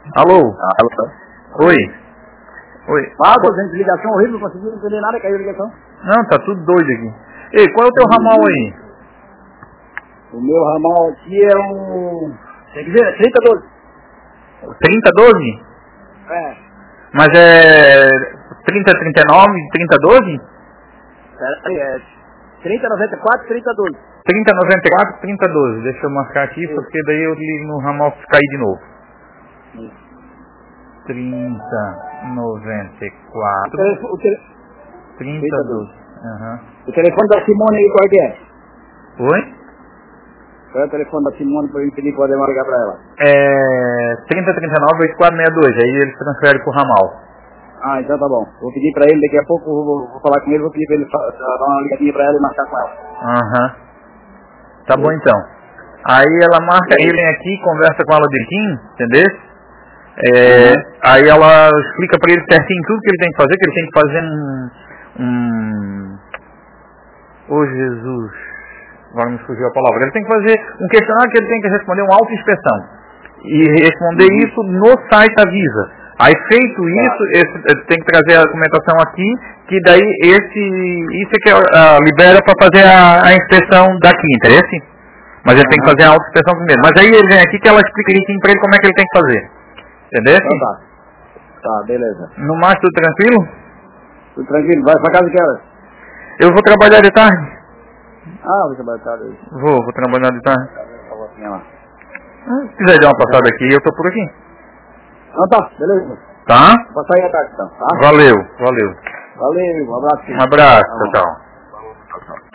Alô? Alô? Oi? Oi? Ah, tô dentro de ligação horrível, não consegui entender nada, caiu a ligação. Não, tá tudo doido aqui. Ei, qual é o teu ramal aí? O meu ramal aqui é um... Tem que ver, 3012. 3012? É. Mas é 3039, 3012? Peraí, é 3094, 3012. 3094, 3012. Deixa eu marcar aqui, porque daí eu ligo no ramal pra cair de novo. 3094, 3012. Uhum. O telefone da Simone aí, qual é que é? Oi? Qual é o telefone da Simone para eu impedir poder ligar para ela? É 3039, 8462. Aí eles transferem pro ramal. Ah, então tá bom. Vou pedir para ele, daqui a pouco vou falar com ele, vou pedir para ele dar uma ligadinha para ela e marcar com ela. Aham. Tá bom então. Aí ela marca, ele vem aqui, conversa com ela direitinho, entendeu? Aí ela explica pra ele certinho tudo que ele tem que fazer, que ele tem que fazer Ô Jesus, agora me fugiu a palavra. Ele tem que fazer um questionário que ele tem que responder uma autoinspeção. E responder isso no site da Visa. Aí feito isso, tem que trazer a documentação aqui, que daí isso é que libera para fazer a inspeção daqui, interesse? Mas ele tem que fazer a autoinspeção primeiro. Mas aí ele vem aqui que ela explica direitinho para ele como é que ele tem que fazer. Entendeu? Então tá. Tá, beleza. No mais, tudo tranquilo? Tudo tranquilo, vai pra casa que horas? Eu vou trabalhar de tarde. Ah, você vai estar aí. Vou trabalhar de tarde. Lá. Se quiser dar uma passada aqui, eu tô por aqui. Então tá, beleza. Tá? Vou sair à tarde então, tá? Valeu. Valeu, um abraço. Um abraço, tchau. Tchau.